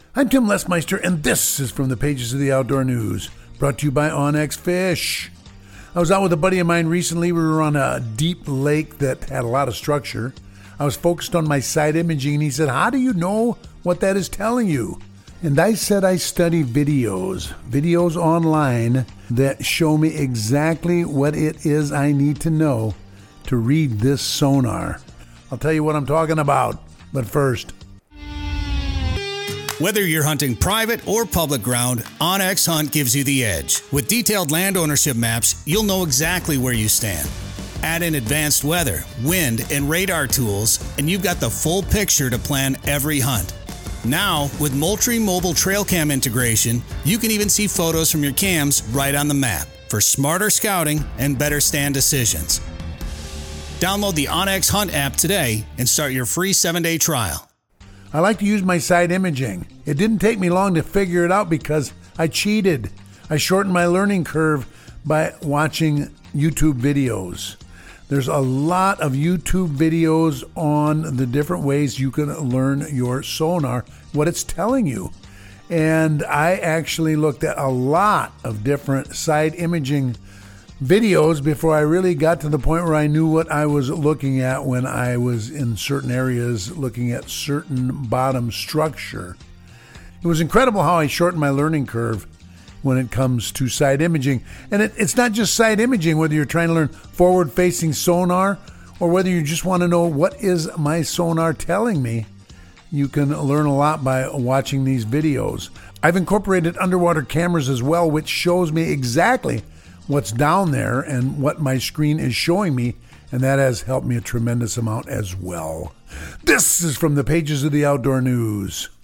I'm Tim Lesmeister, and this is from the pages of the Outdoor News, brought to you by Onyx Fish. I was out with a buddy of mine recently. We were on a deep lake that had a lot of structure. I was focused on my side imaging, and he said, "How do you know what that is telling you?" And I said I study videos online that show me exactly what it is I need to know to read this sonar. I'll tell you what I'm talking about, but first. Whether you're hunting private or public ground, OnX Hunt gives you the edge. With detailed land ownership maps, you'll know exactly where you stand. Add in advanced weather, wind, and radar tools, and you've got the full picture to plan every hunt. Now, with Moultrie Mobile Trail Cam integration, you can even see photos from your cams right on the map for smarter scouting and better stand decisions. Download the OnX Hunt app today and start your free 7-day trial. I like to use my side imaging. It didn't take me long to figure it out because I cheated. I shortened my learning curve by watching YouTube videos. There's a lot of YouTube videos on the different ways you can learn your sonar, what it's telling you. And I actually looked at a lot of different side imaging videos before I really got to the point where I knew what I was looking at when I was in certain areas looking at certain bottom structure. It was incredible how I shortened my learning curve when it comes to side imaging. And it's not just side imaging, whether you're trying to learn forward-facing sonar or whether you just want to know what is my sonar telling me. You can learn a lot by watching these videos. I've incorporated underwater cameras as well, which shows me exactly what's down there and what my screen is showing me, and that has helped me a tremendous amount as well. This is from the pages of the Outdoor News.